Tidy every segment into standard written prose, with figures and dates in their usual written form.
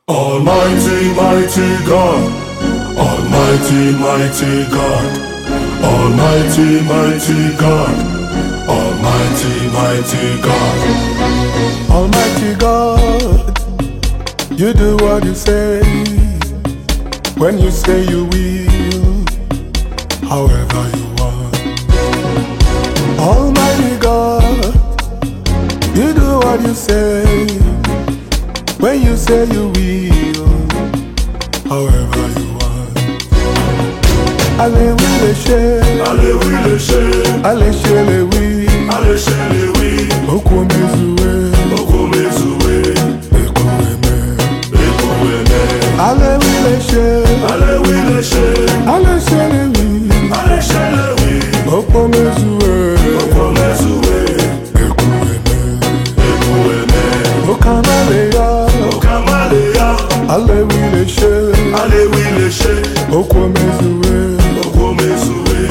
Almighty, mighty God, Almighty, mighty God, Almighty, mighty God, Almighty, mighty God, Almighty God, you do what you say, when you say you will, however you want. Almighty God, you do what you say, when you say you will, however you want. Allez oui les chers, allez oui les chers, allez chez les oui, allez chez les oui, beaucoup mesoué, beaucoup mesoué, beaucoup aimé. Allez oui les chers, allez oui les chers, allez chez les oui, allez chez les oui, beaucoup mesoué, beaucoup mesoué, beaucoup aimé. Au Kamaléa, allez oui les chers, allez oui les chers, beaucoup mesoué, beaucoup mesoué,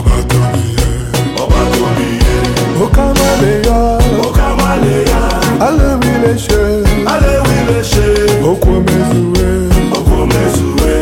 au Kamaléa, allez oui les chers, allez oui les chers, beaucoup mesoué, beaucoup mesoué,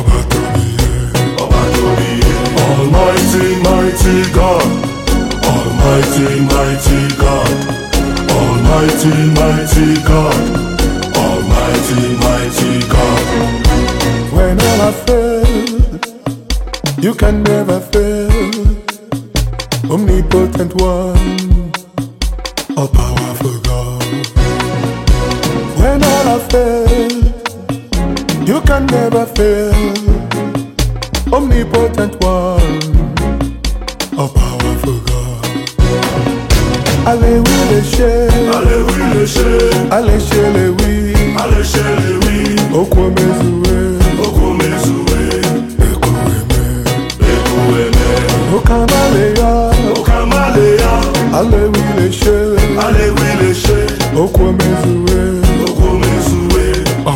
Almighty, mighty God, Almighty, mighty God, Almighty, mighty God, Almighty, mighty God. When all I fail, you can never fail. Omnipotent one, all powerful God. When all I fail, you can never fail. Omnipotent one, all powerful God. Allez oui les chers, Allez oui les chers, allez chez les oui, allez chez les oui, au quoi mesoué, beaucoup mesoué, beaucoup aimé. beaucoup aimé, Au Kamaléa, allez oui les chers, allez oui les chers, au quoi mesoué, beaucoup mesoué,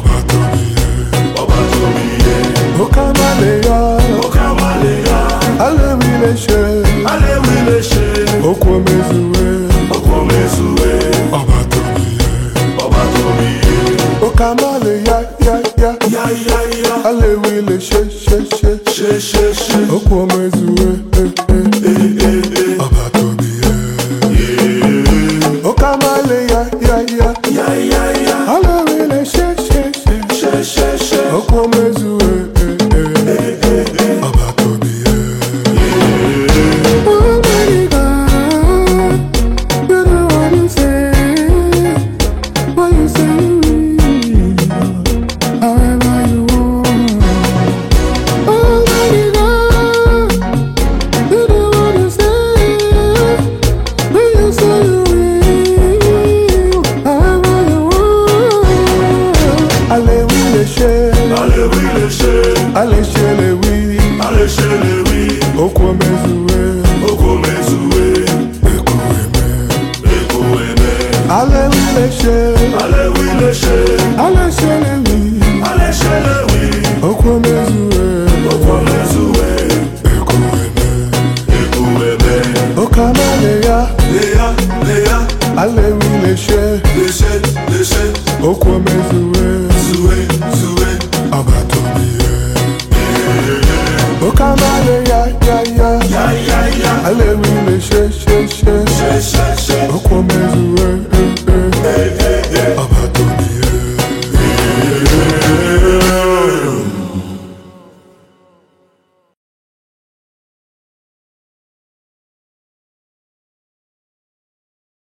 au Kamaléa, allez oui les chers, allez oui les chers, au quoi mesoué, beaucoup mesoué, au Kamaléa, allez oui les chers, chez, au quoi mesoué,